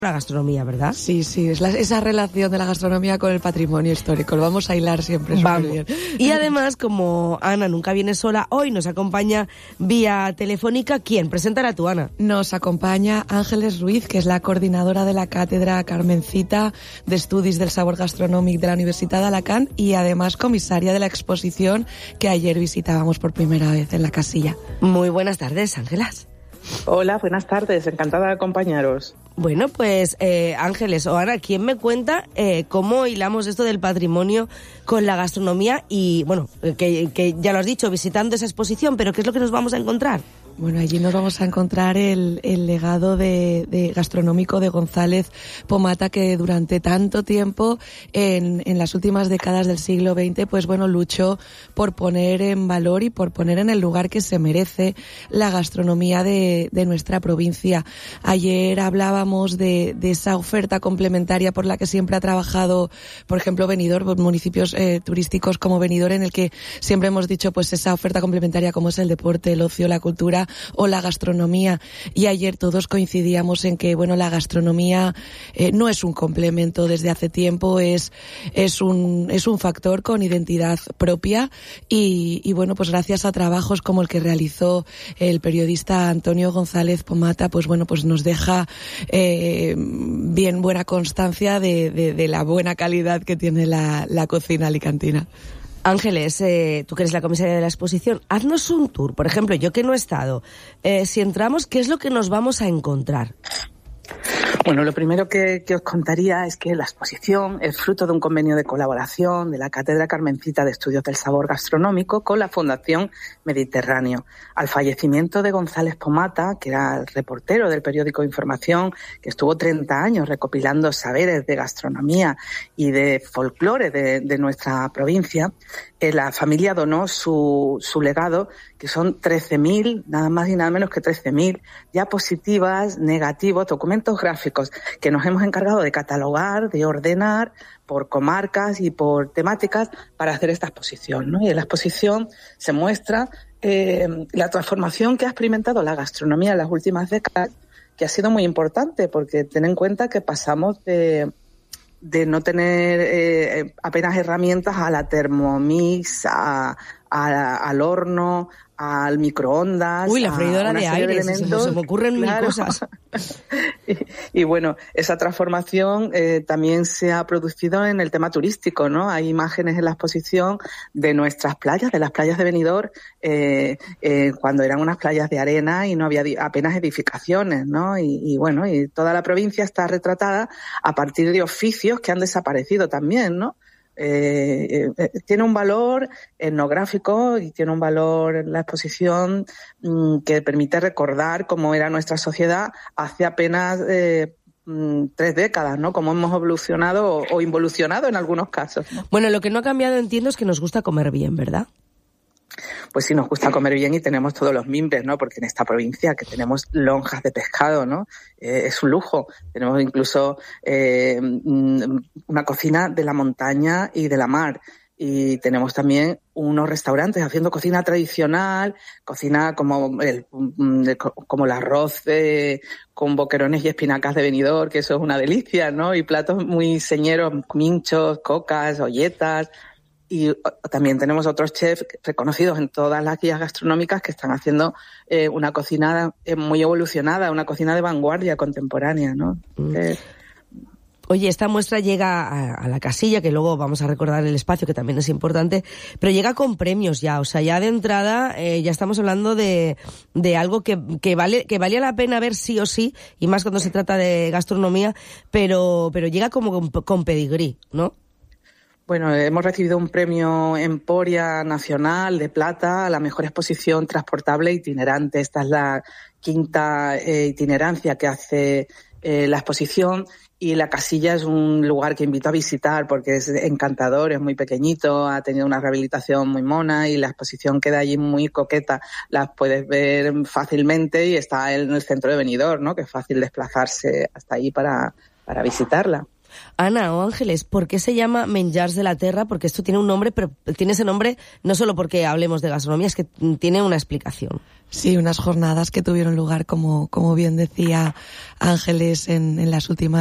la gastronomía, ¿verdad? Sí, es esa relación de la gastronomía con el patrimonio histórico. Lo vamos a hilar siempre súper bien. Y además, como Ana nunca viene sola, hoy nos acompaña vía telefónica. ¿Quién? Preséntala tú, Ana. Nos acompaña Ángeles Ruiz, que es la coordinadora de la Cátedra Carmencita de Estudis del Sabor Gastronòmic de la Universitat d'Alacant y además comisaria de la exposición que ayer visitábamos por primera vez en la casilla. Muy buenas tardes, Ángelas. Hola, buenas tardes, encantada de acompañaros. Bueno, pues Ángeles o Ana, ¿quién me cuenta cómo hilamos esto del patrimonio con la gastronomía? Y bueno, que ya lo has dicho, visitando esa exposición, pero ¿qué es lo que nos vamos a encontrar? Bueno, allí nos vamos a encontrar el legado de gastronómico de González Pomata, que durante tanto tiempo, en las últimas décadas del siglo XX, pues bueno, luchó por poner en valor y por poner en el lugar que se merece la gastronomía de nuestra provincia. Ayer hablábamos de esa oferta complementaria por la que siempre ha trabajado, por ejemplo, Benidorm, municipios turísticos como Benidorm, en el que siempre hemos dicho pues esa oferta complementaria como es el deporte, el ocio, la cultura o la gastronomía, y ayer todos coincidíamos en que bueno, la gastronomía no es un complemento desde hace tiempo, es un factor con identidad propia y bueno, pues gracias a trabajos como el que realizó el periodista Antonio González Pomata, pues bueno, pues nos deja bien buena constancia de la buena calidad que tiene la cocina alicantina. Ángeles, tú que eres la comisaria de la exposición, haznos un tour. Por ejemplo, yo que no he estado, si entramos, ¿qué es lo que nos vamos a encontrar? Bueno, lo primero que os contaría es que la exposición es fruto de un convenio de colaboración de la Cátedra Carmencita de Estudios del Sabor Gastronómico con la Fundación Mediterráneo. Al fallecimiento de González Pomata, que era el reportero del periódico Información, que estuvo 30 años recopilando saberes de gastronomía y de folclore de nuestra provincia, la familia donó su legado, que son 13.000, nada más y nada menos que 13.000 diapositivas, negativos, documentos gráficos que nos hemos encargado de catalogar, de ordenar por comarcas y por temáticas para hacer esta exposición, ¿no? Y en la exposición se muestra la transformación que ha experimentado la gastronomía en las últimas décadas, que ha sido muy importante, porque ten en cuenta que pasamos de no tener apenas herramientas a la Thermomix, al horno, al microondas. Uy, la freidora de aire, se me ocurren mil cosas. Y bueno, esa transformación también se ha producido en el tema turístico, ¿no? Hay imágenes en la exposición de nuestras playas, de las playas de Benidorm, cuando eran unas playas de arena y no había apenas edificaciones, ¿no? Y bueno, y toda la provincia está retratada a partir de oficios que han desaparecido también, ¿no? Tiene un valor etnográfico y tiene un valor en la exposición que permite recordar cómo era nuestra sociedad hace apenas 3 décadas, ¿no? Cómo hemos evolucionado o involucionado en algunos casos, ¿no? Bueno, lo que no ha cambiado, entiendo, es que nos gusta comer bien, ¿verdad? Pues sí, nos gusta comer bien y tenemos todos los mimbres, ¿no? Porque en esta provincia que tenemos lonjas de pescado, ¿no? Es un lujo. Tenemos incluso una cocina de la montaña y de la mar. Y tenemos también unos restaurantes haciendo cocina tradicional, cocina como el arroz con boquerones y espinacas de Benidorm, que eso es una delicia, ¿no? Y platos muy señeros, minchos, cocas, olletas. Y también tenemos otros chefs reconocidos en todas las guías gastronómicas que están haciendo una cocina muy evolucionada, una cocina de vanguardia contemporánea, ¿no? Oye, esta muestra llega a la casilla, que luego vamos a recordar el espacio, que también es importante, pero llega con premios ya, o sea, ya de entrada ya estamos hablando de algo que valía la pena ver sí o sí, y más cuando se trata de gastronomía, pero llega como con pedigrí, ¿no? Bueno, hemos recibido un premio Emporia Nacional de Plata a la mejor exposición transportable itinerante. Esta es la 5ª itinerancia que hace la exposición, y la casilla es un lugar que invito a visitar porque es encantador, es muy pequeñito, ha tenido una rehabilitación muy mona y la exposición queda allí muy coqueta. La puedes ver fácilmente y está en el centro de Benidorm, ¿no? Que es fácil desplazarse hasta ahí para visitarla. Ana o Ángeles, ¿por qué se llama Menjars de la Terra? Porque esto tiene un nombre, pero tiene ese nombre no solo porque hablemos de gastronomía, es que tiene una explicación. Sí, unas jornadas que tuvieron lugar, como bien decía Ángeles, en las últimas